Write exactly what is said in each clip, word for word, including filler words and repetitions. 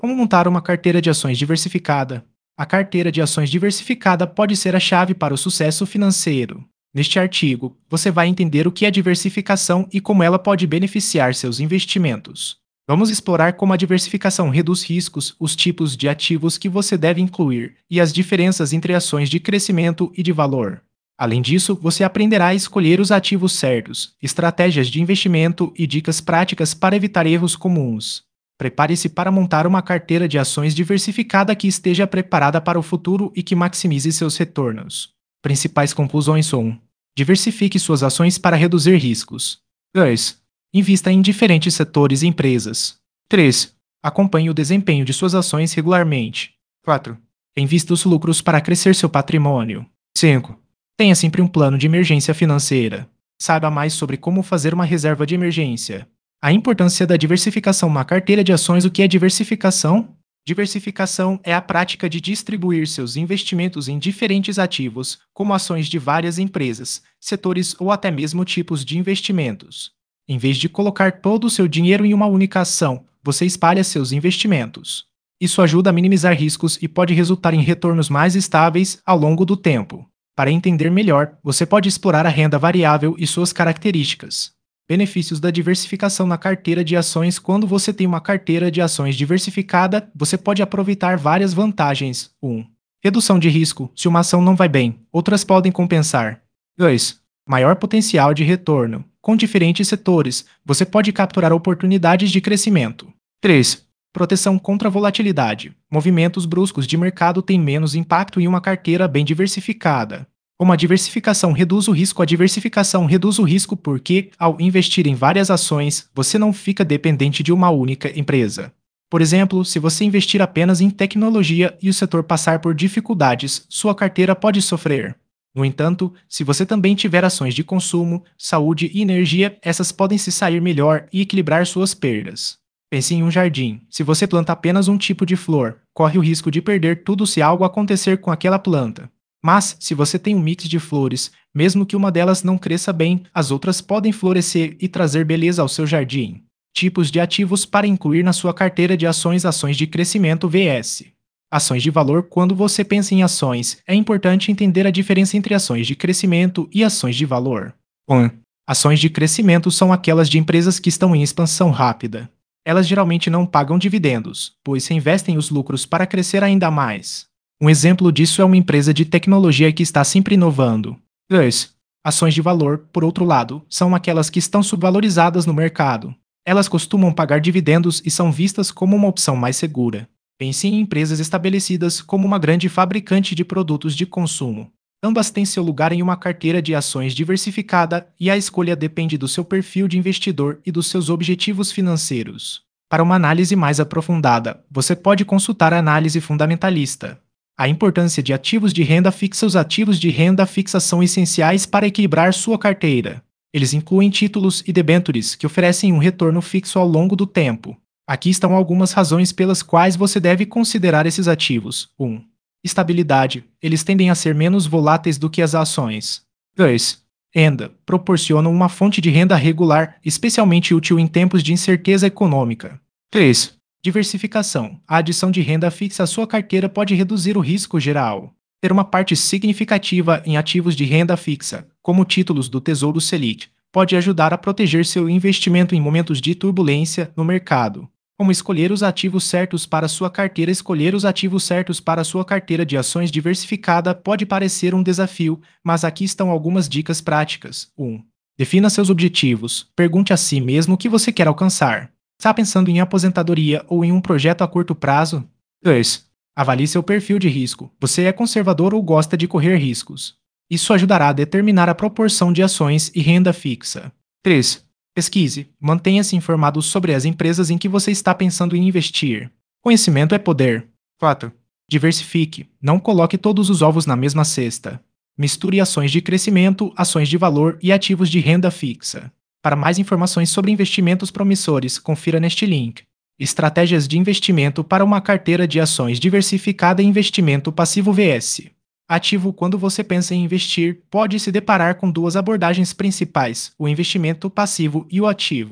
Como montar uma carteira de ações diversificada? A carteira de ações diversificada pode ser a chave para o sucesso financeiro. Neste artigo, você vai entender o que é diversificação e como ela pode beneficiar seus investimentos. Vamos explorar como a diversificação reduz riscos, os tipos de ativos que você deve incluir e as diferenças entre ações de crescimento e de valor. Além disso, você aprenderá a escolher os ativos certos, estratégias de investimento e dicas práticas para evitar erros comuns. Prepare-se para montar uma carteira de ações diversificada que esteja preparada para o futuro e que maximize seus retornos. Principais conclusões são: diversifique suas ações para reduzir riscos. dois. Invista em diferentes setores e empresas. três. Acompanhe o desempenho de suas ações regularmente. quatro. Invista os lucros para crescer seu patrimônio. cinco. Tenha sempre um plano de emergência financeira. Saiba mais sobre como fazer uma reserva de emergência. A importância da diversificação na carteira de ações. O que é diversificação? Diversificação é a prática de distribuir seus investimentos em diferentes ativos, como ações de várias empresas, setores ou até mesmo tipos de investimentos. Em vez de colocar todo o seu dinheiro em uma única ação, você espalha seus investimentos. Isso ajuda a minimizar riscos e pode resultar em retornos mais estáveis ao longo do tempo. Para entender melhor, você pode explorar a renda variável e suas características. Benefícios da diversificação na carteira de ações. Quando você tem uma carteira de ações diversificada, você pode aproveitar várias vantagens. um. Redução de risco. Se uma ação não vai bem, outras podem compensar. dois. Maior potencial de retorno. Com diferentes setores, você pode capturar oportunidades de crescimento. três. Proteção contra a volatilidade. Movimentos bruscos de mercado têm menos impacto em uma carteira bem diversificada. Como a diversificação reduz o risco, a diversificação reduz o risco porque, ao investir em várias ações, você não fica dependente de uma única empresa. Por exemplo, se você investir apenas em tecnologia e o setor passar por dificuldades, sua carteira pode sofrer. No entanto, se você também tiver ações de consumo, saúde e energia, essas podem se sair melhor e equilibrar suas perdas. Pense em um jardim. Se você planta apenas um tipo de flor, corre o risco de perder tudo se algo acontecer com aquela planta. Mas, se você tem um mix de flores, mesmo que uma delas não cresça bem, as outras podem florescer e trazer beleza ao seu jardim. Tipos de ativos para incluir na sua carteira de ações. Ações de crescimento versus ações de valor. Quando você pensa em ações, é importante entender a diferença entre ações de crescimento e ações de valor. um. Ações de crescimento são aquelas de empresas que estão em expansão rápida. Elas geralmente não pagam dividendos, pois reinvestem os lucros para crescer ainda mais. Um exemplo disso é uma empresa de tecnologia que está sempre inovando. dois. Ações de valor, por outro lado, são aquelas que estão subvalorizadas no mercado. Elas costumam pagar dividendos e são vistas como uma opção mais segura. Pense em empresas estabelecidas como uma grande fabricante de produtos de consumo. Ambas têm seu lugar em uma carteira de ações diversificada e a escolha depende do seu perfil de investidor e dos seus objetivos financeiros. Para uma análise mais aprofundada, você pode consultar a análise fundamentalista. A importância de ativos de renda fixa. Os ativos de renda fixa são essenciais para equilibrar sua carteira. Eles incluem títulos e debêntures que oferecem um retorno fixo ao longo do tempo. Aqui estão algumas razões pelas quais você deve considerar esses ativos. um. Estabilidade. Eles tendem a ser menos voláteis do que as ações. dois. Renda. Proporcionam uma fonte de renda regular, especialmente útil em tempos de incerteza econômica. três. Diversificação. A adição de renda fixa à sua carteira pode reduzir o risco geral. Ter uma parte significativa em ativos de renda fixa, como títulos do Tesouro Selic, pode ajudar a proteger seu investimento em momentos de turbulência no mercado. Como escolher os ativos certos para sua carteira. Escolher os ativos certos para sua carteira de ações diversificada pode parecer um desafio, mas aqui estão algumas dicas práticas. um. Defina seus objetivos. Pergunte a si mesmo o que você quer alcançar. Está pensando em aposentadoria ou em um projeto a curto prazo? dois. Avalie seu perfil de risco. Você é conservador ou gosta de correr riscos? Isso ajudará a determinar a proporção de ações e renda fixa. três. Pesquise. Mantenha-se informado sobre as empresas em que você está pensando em investir. Conhecimento é poder. quatro. Diversifique. Não coloque todos os ovos na mesma cesta. Misture ações de crescimento, ações de valor e ativos de renda fixa. Para mais informações sobre investimentos promissores, confira neste link. Estratégias de investimento para uma carteira de ações diversificada e investimento passivo versus ativo. Quando você pensa em investir, pode se deparar com duas abordagens principais, o investimento passivo e o ativo.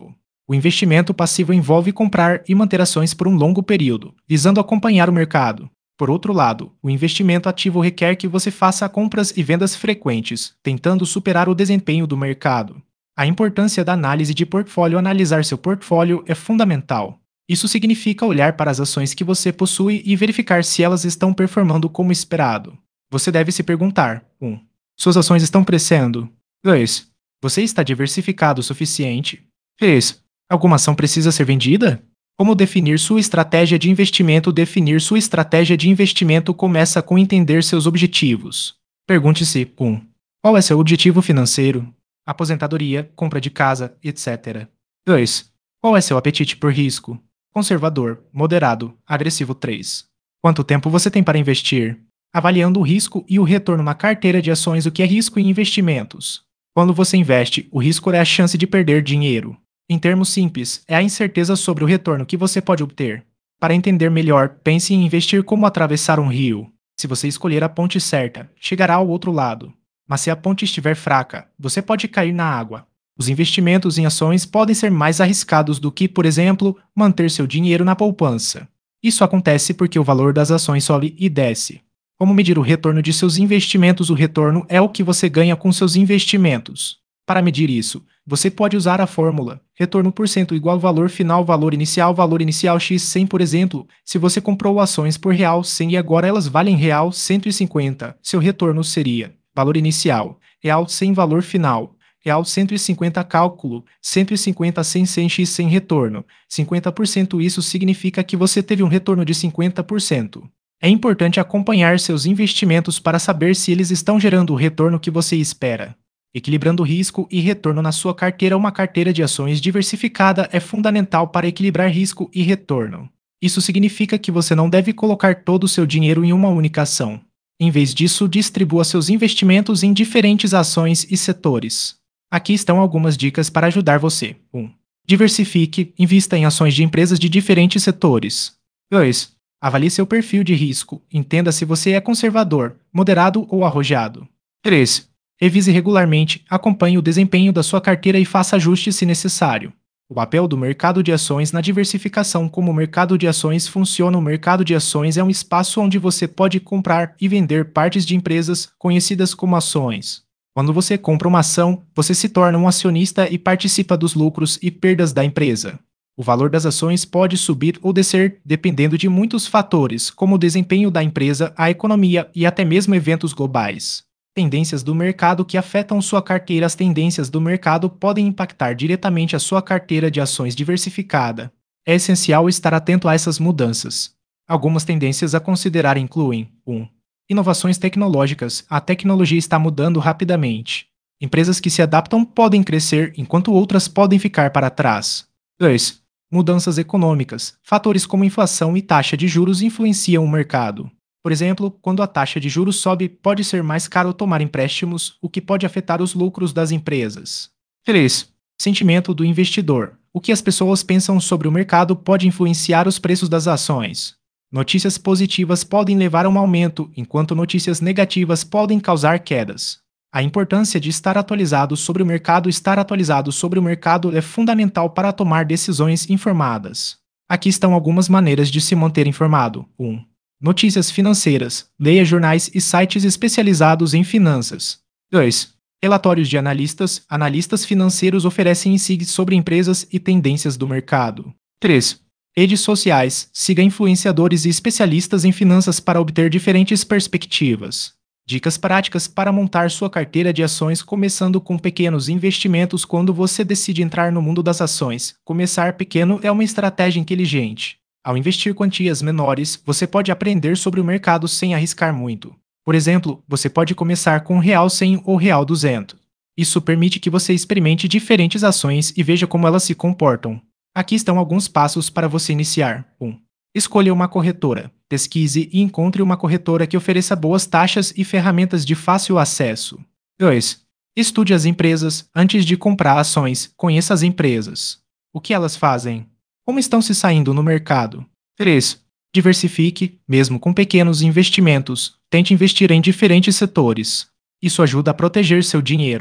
O investimento passivo envolve comprar e manter ações por um longo período, visando acompanhar o mercado. Por outro lado, o investimento ativo requer que você faça compras e vendas frequentes, tentando superar o desempenho do mercado. A importância da análise de portfólio. Analisar seu portfólio é fundamental. Isso significa olhar para as ações que você possui e verificar se elas estão performando como esperado. Você deve se perguntar: um. Suas ações estão crescendo? dois. Você está diversificado o suficiente? três. Alguma ação precisa ser vendida? Como definir sua estratégia de investimento? Definir sua estratégia de investimento começa com entender seus objetivos. Pergunte-se: um. Qual é seu objetivo financeiro? Aposentadoria, compra de casa, etcétera. dois. Qual é seu apetite por risco? Conservador, moderado, agressivo. três. Quanto tempo você tem para investir? Avaliando o risco e o retorno na carteira de ações. O que é risco em investimentos? Quando você investe, o risco é a chance de perder dinheiro. Em termos simples, é a incerteza sobre o retorno que você pode obter. Para entender melhor, pense em investir como atravessar um rio. Se você escolher a ponte certa, chegará ao outro lado. Mas se a ponte estiver fraca, você pode cair na água. Os investimentos em ações podem ser mais arriscados do que, por exemplo, manter seu dinheiro na poupança. Isso acontece porque o valor das ações sobe e desce. Como medir o retorno de seus investimentos? O retorno é o que você ganha com seus investimentos. Para medir isso, você pode usar a fórmula retorno por cento igual valor final valor inicial valor inicial x cem. Por exemplo, se você comprou ações por real cem e agora elas valem real cento e cinquenta, seu retorno seria valor inicial, real cem valor final, real cento e cinquenta cálculo, cento e cinquenta cem cem x cem retorno, cinquenta por cento. Isso significa que você teve um retorno de cinquenta por cento. É importante acompanhar seus investimentos para saber se eles estão gerando o retorno que você espera. Equilibrando risco e retorno na sua carteira. Uma carteira de ações diversificada é fundamental para equilibrar risco e retorno. Isso significa que você não deve colocar todo o seu dinheiro em uma única ação. Em vez disso, distribua seus investimentos em diferentes ações e setores. Aqui estão algumas dicas para ajudar você. um. Diversifique, invista em ações de empresas de diferentes setores. dois. Avalie seu perfil de risco, entenda se você é conservador, moderado ou arrojado. três. Revise regularmente, acompanhe o desempenho da sua carteira e faça ajustes se necessário. O papel do mercado de ações na diversificação. Como o mercado de ações funciona? O mercado de ações é um espaço onde você pode comprar e vender partes de empresas conhecidas como ações. Quando você compra uma ação, você se torna um acionista e participa dos lucros e perdas da empresa. O valor das ações pode subir ou descer dependendo de muitos fatores, como o desempenho da empresa, a economia e até mesmo eventos globais. Tendências do mercado que afetam sua carteira. As tendências do mercado podem impactar diretamente a sua carteira de ações diversificada. É essencial estar atento a essas mudanças. Algumas tendências a considerar incluem: um. Inovações tecnológicas. A tecnologia está mudando rapidamente. Empresas que se adaptam podem crescer, enquanto outras podem ficar para trás. dois. Mudanças econômicas. Fatores como inflação e taxa de juros influenciam o mercado. Por exemplo, quando a taxa de juros sobe, pode ser mais caro tomar empréstimos, o que pode afetar os lucros das empresas. três. Sentimento do investidor. O que as pessoas pensam sobre o mercado pode influenciar os preços das ações. Notícias positivas podem levar a um aumento, enquanto notícias negativas podem causar quedas. A importância de estar atualizado sobre o mercado. Estar atualizado sobre o mercado é fundamental para tomar decisões informadas. Aqui estão algumas maneiras de se manter informado. um. Notícias financeiras. Leia jornais e sites especializados em finanças. dois. Relatórios de analistas. Analistas financeiros oferecem insights sobre empresas e tendências do mercado. três. Redes sociais. Siga influenciadores e especialistas em finanças para obter diferentes perspectivas. Dicas práticas para montar sua carteira de ações. Começando com pequenos investimentos. Quando você decide entrar no mundo das ações, começar pequeno é uma estratégia inteligente. Ao investir quantias menores, você pode aprender sobre o mercado sem arriscar muito. Por exemplo, você pode começar com real cem ou real duzentos. Isso permite que você experimente diferentes ações e veja como elas se comportam. Aqui estão alguns passos para você iniciar. um. Escolha uma corretora. Pesquise e encontre uma corretora que ofereça boas taxas e ferramentas de fácil acesso. dois. Estude as empresas. Antes de comprar ações, conheça as empresas. O que elas fazem? Como estão se saindo no mercado? três. Diversifique, mesmo com pequenos investimentos. Tente investir em diferentes setores. Isso ajuda a proteger seu dinheiro.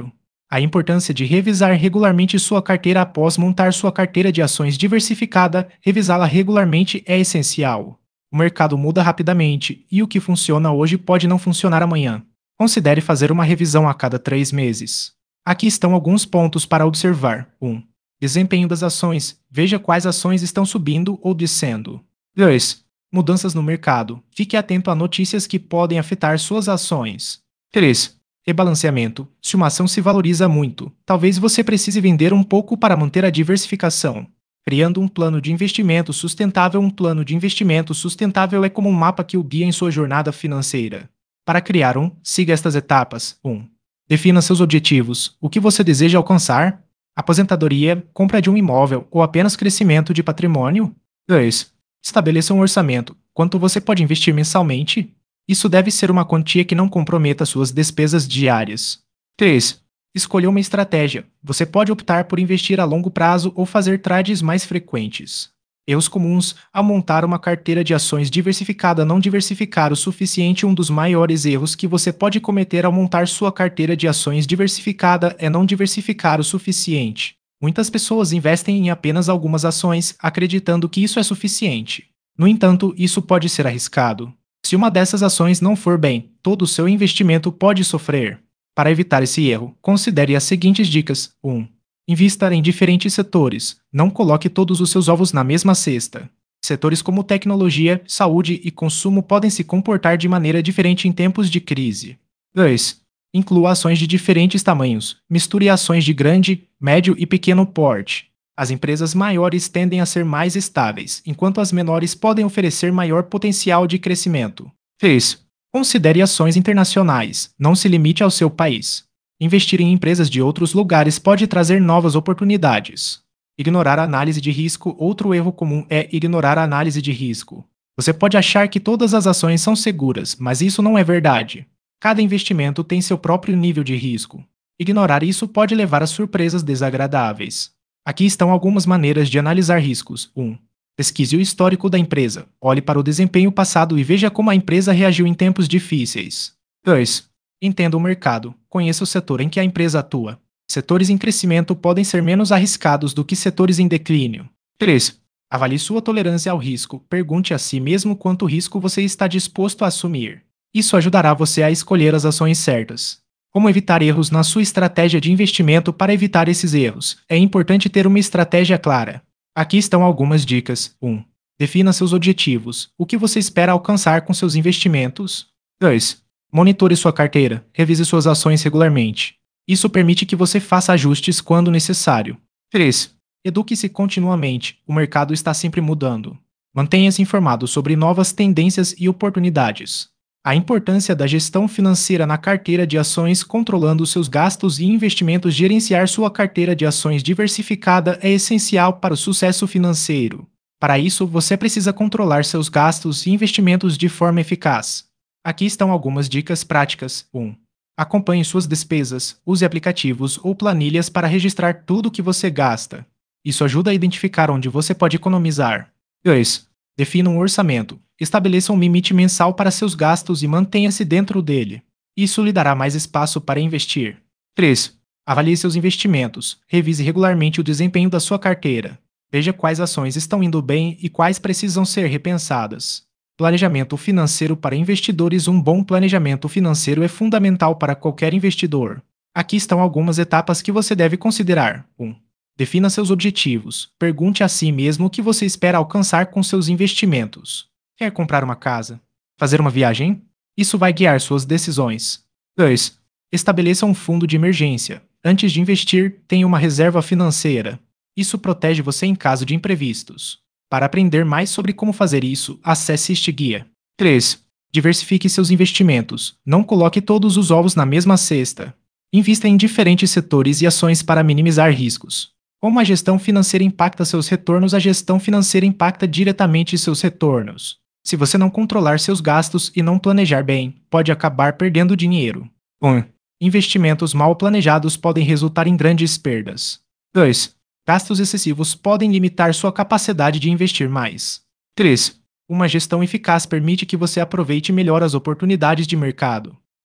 A importância de revisar regularmente sua carteira após montar sua carteira de ações diversificada, revisá-la regularmente é essencial. O mercado muda rapidamente e o que funciona hoje pode não funcionar amanhã. Considere fazer uma revisão a cada três meses. Aqui estão alguns pontos para observar. um. Desempenho das ações. Veja quais ações estão subindo ou descendo. dois. Mudanças no mercado. Fique atento a notícias que podem afetar suas ações. três. Rebalanceamento. Se uma ação se valoriza muito, talvez você precise vender um pouco para manter a diversificação. Criando um plano de investimento sustentável. Um plano de investimento sustentável é como um mapa que o guia em sua jornada financeira. Para criar um, siga estas etapas. um. Defina seus objetivos. O que você deseja alcançar? Aposentadoria, compra de um imóvel ou apenas crescimento de patrimônio? dois. Estabeleça um orçamento. Quanto você pode investir mensalmente? Isso deve ser uma quantia que não comprometa suas despesas diárias. três. Escolha uma estratégia. Você pode optar por investir a longo prazo ou fazer trades mais frequentes. Erros comuns ao montar uma carteira de ações diversificada. Não diversificar o suficiente. Um dos maiores erros que você pode cometer ao montar sua carteira de ações diversificada é não diversificar o suficiente. Muitas pessoas investem em apenas algumas ações, acreditando que isso é suficiente. No entanto, isso pode ser arriscado. Se uma dessas ações não for bem, todo o seu investimento pode sofrer. Para evitar esse erro, considere as seguintes dicas. um. Invista em diferentes setores. Não coloque todos os seus ovos na mesma cesta. Setores como tecnologia, saúde e consumo podem se comportar de maneira diferente em tempos de crise. dois. Inclua ações de diferentes tamanhos. Misture ações de grande, médio e pequeno porte. As empresas maiores tendem a ser mais estáveis, enquanto as menores podem oferecer maior potencial de crescimento. três. Considere ações internacionais. Não se limite ao seu país. Investir em empresas de outros lugares pode trazer novas oportunidades. Ignorar a análise de risco. Outro erro comum é ignorar a análise de risco. Você pode achar que todas as ações são seguras, mas isso não é verdade. Cada investimento tem seu próprio nível de risco. Ignorar isso pode levar a surpresas desagradáveis. Aqui estão algumas maneiras de analisar riscos. um. Pesquise o histórico da empresa. Olhe para o desempenho passado e veja como a empresa reagiu em tempos difíceis. dois. Entenda o mercado. Conheça o setor em que a empresa atua. Setores em crescimento podem ser menos arriscados do que setores em declínio. três. Avalie sua tolerância ao risco. Pergunte a si mesmo quanto risco você está disposto a assumir. Isso ajudará você a escolher as ações certas. Como evitar erros na sua estratégia de investimento? Para evitar esses erros, é importante ter uma estratégia clara. Aqui estão algumas dicas. um. Defina seus objetivos. O que você espera alcançar com seus investimentos? dois. Monitore sua carteira. Revise suas ações regularmente. Isso permite que você faça ajustes quando necessário. três. Eduque-se continuamente. O mercado está sempre mudando. Mantenha-se informado sobre novas tendências e oportunidades. A importância da gestão financeira na carteira de ações. Controlando seus gastos e investimentos. Gerenciar sua carteira de ações diversificada é essencial para o sucesso financeiro. Para isso, você precisa controlar seus gastos e investimentos de forma eficaz. Aqui estão algumas dicas práticas. um. Acompanhe suas despesas. Use aplicativos ou planilhas para registrar tudo o que você gasta. Isso ajuda a identificar onde você pode economizar. dois. Defina um orçamento. Estabeleça um limite mensal para seus gastos e mantenha-se dentro dele. Isso lhe dará mais espaço para investir. três. Avalie seus investimentos. Revise regularmente o desempenho da sua carteira. Veja quais ações estão indo bem e quais precisam ser repensadas. Planejamento financeiro para investidores. Um bom planejamento financeiro é fundamental para qualquer investidor. Aqui estão algumas etapas que você deve considerar. um. Defina seus objetivos. Pergunte a si mesmo o que você espera alcançar com seus investimentos. Quer comprar uma casa? Fazer uma viagem? Isso vai guiar suas decisões. dois. Estabeleça um fundo de emergência. Antes de investir, tenha uma reserva financeira. Isso protege você em caso de imprevistos. Para aprender mais sobre como fazer isso, acesse este guia. três. Diversifique seus investimentos. Não coloque todos os ovos na mesma cesta. Invista em diferentes setores e ações para minimizar riscos. Como a gestão financeira impacta seus retornos? A gestão financeira impacta diretamente seus retornos. Se você não controlar seus gastos e não planejar bem, pode acabar perdendo dinheiro. um. Investimentos mal planejados podem resultar em grandes perdas. dois. Gastos excessivos podem limitar sua capacidade de investir mais. três. Uma gestão eficaz permite que você aproveite melhor as oportunidades de mercado.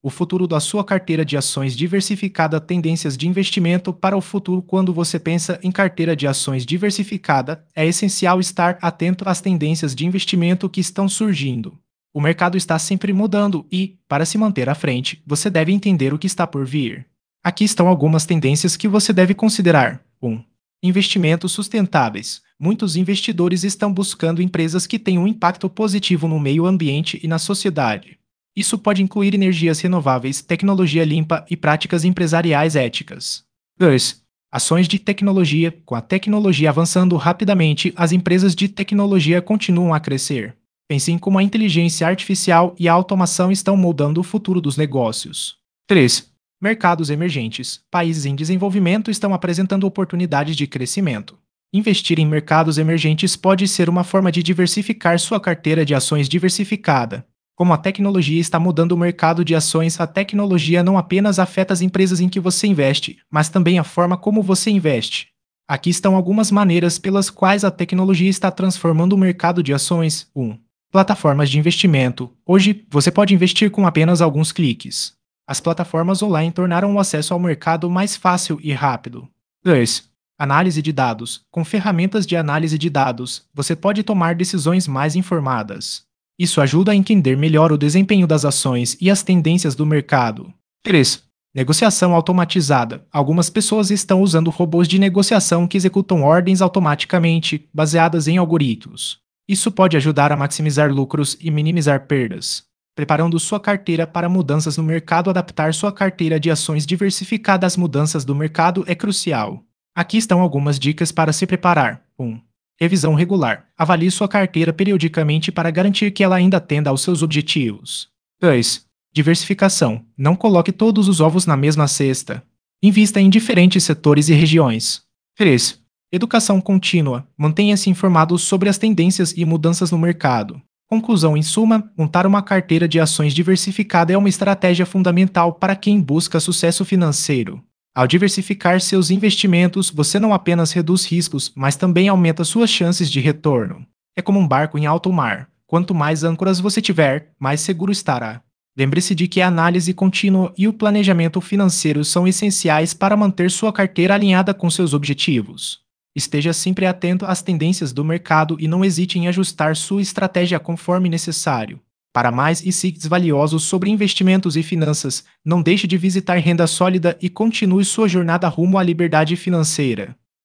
O futuro da sua carteira de ações diversificada. Tendências de investimento para o futuro. Quando você pensa em carteira de ações diversificada, é essencial estar atento às tendências de investimento que estão surgindo. O mercado está sempre mudando e, para se manter à frente, você deve entender o que está por vir. Aqui estão algumas tendências que você deve considerar. um. Investimentos sustentáveis. Muitos investidores estão buscando empresas que tenham um impacto positivo no meio ambiente e na sociedade. Isso pode incluir energias renováveis, tecnologia limpa e práticas empresariais éticas. dois. Ações de tecnologia. Com a tecnologia avançando rapidamente, as empresas de tecnologia continuam a crescer. Pense em como a inteligência artificial e a automação estão moldando o futuro dos negócios. três. Mercados emergentes. Países em desenvolvimento estão apresentando oportunidades de crescimento. Investir em mercados emergentes pode ser uma forma de diversificar sua carteira de ações diversificada. Como a tecnologia está mudando o mercado de ações, a tecnologia não apenas afeta as empresas em que você investe, mas também a forma como você investe. Aqui estão algumas maneiras pelas quais a tecnologia está transformando o mercado de ações. um. Plataformas de investimento. Hoje, você pode investir com apenas alguns cliques. As plataformas online tornaram o acesso ao mercado mais fácil e rápido. dois. Análise de dados. Com ferramentas de análise de dados, você pode tomar decisões mais informadas. Isso ajuda a entender melhor o desempenho das ações e as tendências do mercado. três. Negociação automatizada. Algumas pessoas estão usando robôs de negociação que executam ordens automaticamente, baseadas em algoritmos. Isso pode ajudar a maximizar lucros e minimizar perdas. Preparando sua carteira para mudanças no mercado. Adaptar sua carteira de ações diversificada às mudanças do mercado é crucial. Aqui estão algumas dicas para se preparar. um. Revisão regular. Avalie sua carteira periodicamente para garantir que ela ainda atenda aos seus objetivos. dois. Diversificação. Não coloque todos os ovos na mesma cesta. Invista em diferentes setores e regiões. três. Educação contínua. Mantenha-se informado sobre as tendências e mudanças no mercado. Conclusão. Em suma, montar uma carteira de ações diversificada é uma estratégia fundamental para quem busca sucesso financeiro. Ao diversificar seus investimentos, você não apenas reduz riscos, mas também aumenta suas chances de retorno. É como um barco em alto mar. Quanto mais âncoras você tiver, mais seguro estará. Lembre-se de que a análise contínua e o planejamento financeiro são essenciais para manter sua carteira alinhada com seus objetivos. Esteja sempre atento às tendências do mercado e não hesite em ajustar sua estratégia conforme necessário. Para mais insights valiosos sobre investimentos e finanças, não deixe de visitar Renda Sólida e continue sua jornada rumo à liberdade financeira.